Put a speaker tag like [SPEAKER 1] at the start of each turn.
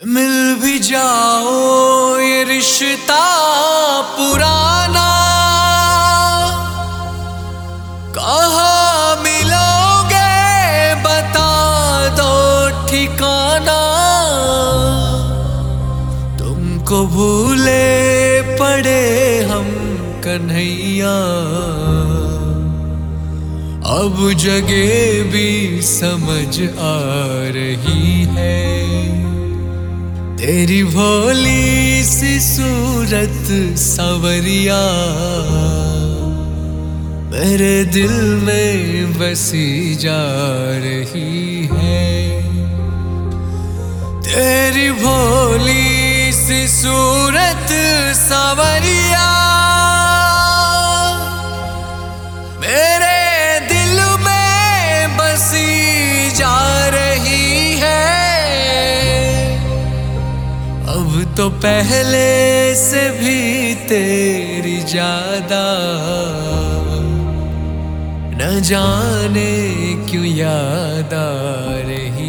[SPEAKER 1] मिल भी जाओ ये रिश्ता पुराना, कहाँ मिलोगे बता दो ठिकाना। तुमको भूले पड़े हम कन्हैया, अब जगह भी समझ आ रही है। तेरी भोली सी सूरत सांवरिया मेरे दिल में बसी जा रही है। तेरी भोली सी सूरत सांवरिया मेरे दिल में बसी जा रही है। अब तो पहले से भी तेरी ज्यादा न जाने क्यों याद आ रही